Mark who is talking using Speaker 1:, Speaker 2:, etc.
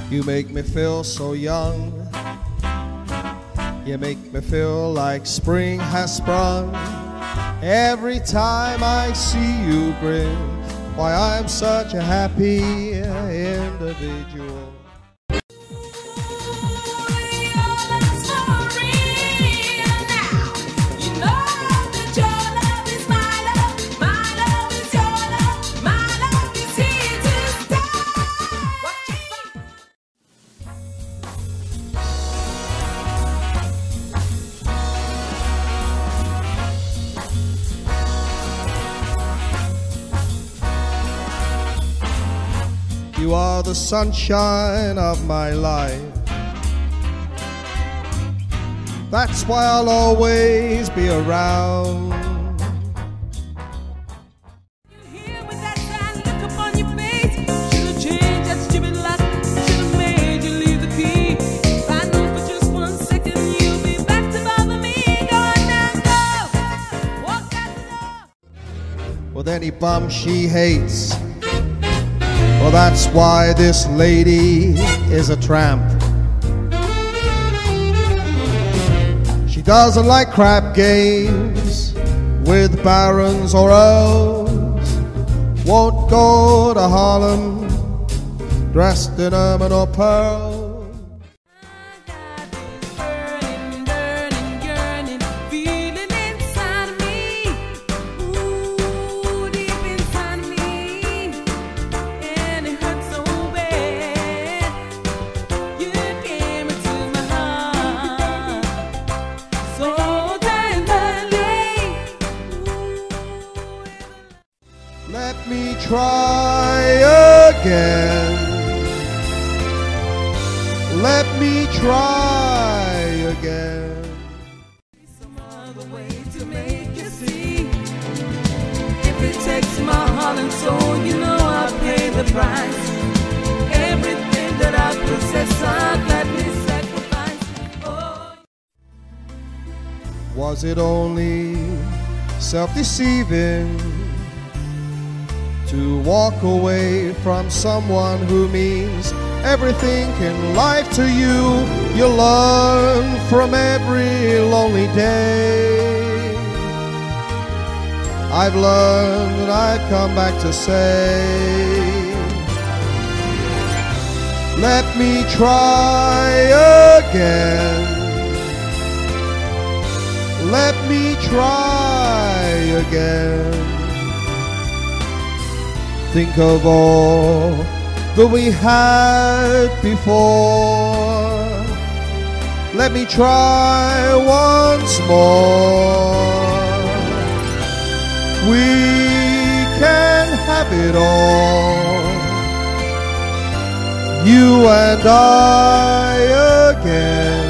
Speaker 1: You make me feel so young. You make me feel like spring has sprung. Every time I see you grin, why I'm such a happy individual. You are the sunshine of my life. That's why I'll always be around.
Speaker 2: You're here with that sad look upon your face. Should've changed that stupid lock. Should've made you leave the key. If I know for just 1 second you'll be back to bother me. Go on now, go. Walk out the door.
Speaker 1: With any bum she hates. Well, that's why this lady is a tramp. She doesn't like crap games with barons or earls. Won't go to Harlem dressed in ermine or pearl. Let me try again. Let me try again.
Speaker 2: Some other way to make you see. If it takes my heart and soul, you know I'll pay the price. Everything that I possess, I'll gladly sacrifice. Oh.
Speaker 1: Was it only self-deceiving to walk away from someone who means everything in life to you? You learn from every lonely day. I've learned and I've come back to say, let me try again. Let me try again. Think of all that we had before. Let me try once more. We can have it all, you and I again.